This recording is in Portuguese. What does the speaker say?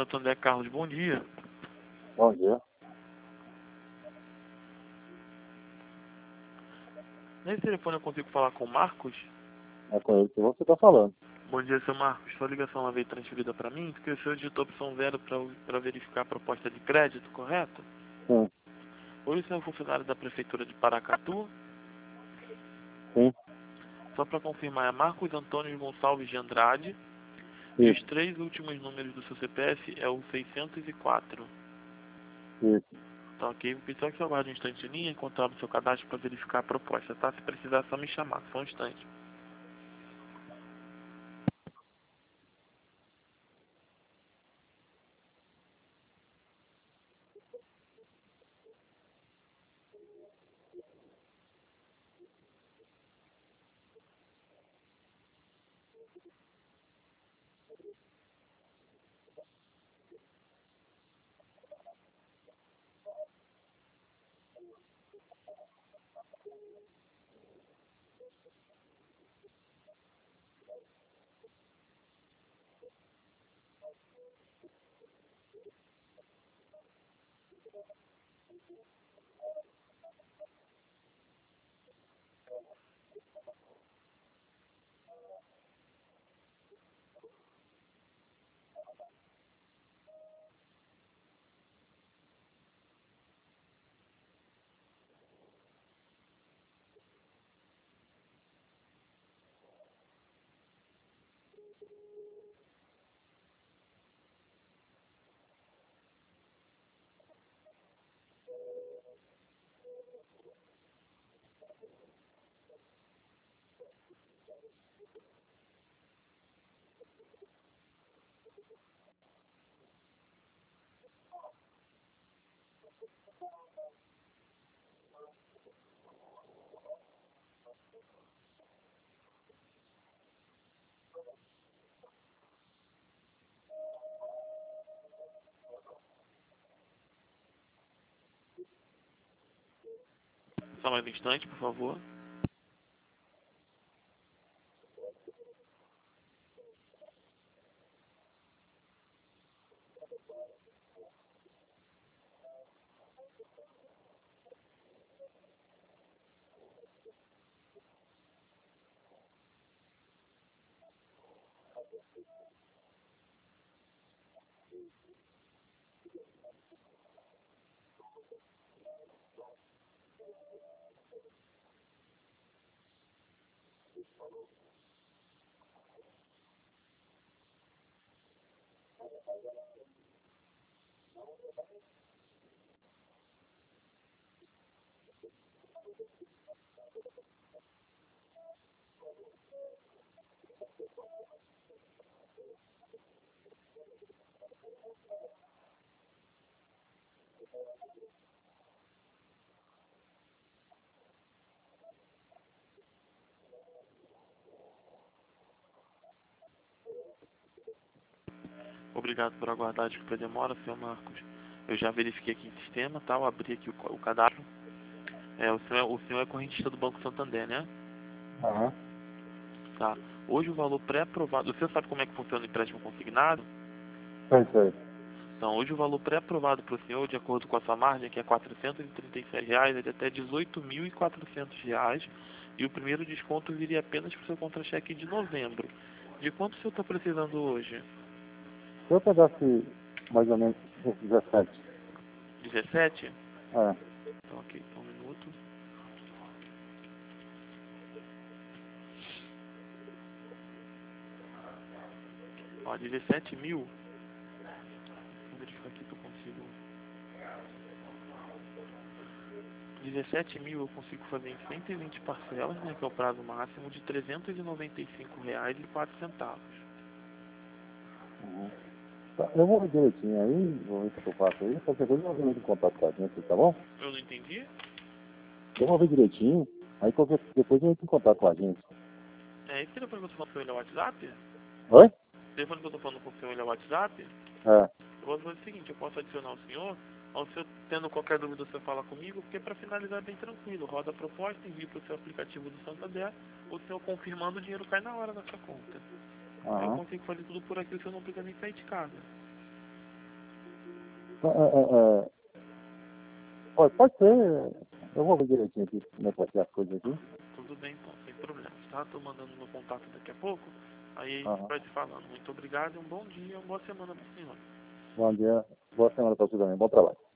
Santo André, Carlos, bom dia. Bom dia. Nesse telefone eu consigo falar com o Marcos? É com ele que você está falando. Bom dia, seu Marcos. Sua ligação ela veio transferida para mim porque o senhor digitou opção 0 para verificar a proposta de crédito, correto? Sim, Hoje o senhor é funcionário da Prefeitura de Paracatu. sim, Só para confirmar, é Marcos Antônio Gonçalves de Andrade. E os isso, 3 últimos números do seu CPF é o 604. isso. Tá ok? Vou pedir só que você aguarde um instante em linha enquanto eu abro seu cadastro para verificar a proposta, tá? Se precisar, é só me chamar. Só um instante. Só mais um instante, por favor. Obrigado por aguardar, desculpa a demora, senhor Marcos. Eu já verifiquei aqui em sistema, tá? Eu abri aqui o cadastro. O senhor é correntista do Banco Santander, né? Aham. Tá. Hoje o valor pré-aprovado... O senhor sabe como é que funciona o empréstimo consignado? Sei, sei. Então, hoje o valor pré-aprovado para o senhor, de acordo com a sua margem, que é R$ 437, é de até R$ 18.400. E o primeiro desconto viria apenas para o seu contra-cheque de novembro. De quanto o senhor está precisando hoje? Se eu pegasse mais ou menos uns 17. 17? É. Então, ok, só um minuto. Ó, 17 mil. Vou verificar aqui que eu consigo. 17 mil eu consigo fazer em 120 parcelas, né? Que é o prazo máximo de R$ 395,04. Uhum. Tá, eu vou ver direitinho aí, vou ver o que eu faço aí. Qualquer coisa eu vou em contato com a gente, tá bom? Eu não entendi? Eu vou ver direitinho, aí depois eu entro em contato com a gente. Esse telefone que eu tô falando com o senhor é o WhatsApp? Oi? O telefone que eu tô falando com o senhor é o WhatsApp? É. Eu vou fazer o seguinte, eu posso adicionar o senhor, ao senhor tendo qualquer dúvida você fala comigo, porque para finalizar é bem tranquilo, roda a proposta, envia para o seu aplicativo do Santander, o senhor confirmando o dinheiro cai na hora na sua conta. Aí eu Aham. consigo fazer tudo por aqui, o senhor não precisa nem sair de casa. Pode ser. Eu vou ver direitinho aqui como é que vai ser as coisas aqui. Tudo bem, então, sem problemas, tá? Tô mandando meu contato daqui a pouco, aí a gente Aham. vai te falando. Muito obrigado e um bom dia, uma boa semana pro senhor. Bom dia. Boa semana para você também. Bom trabalho.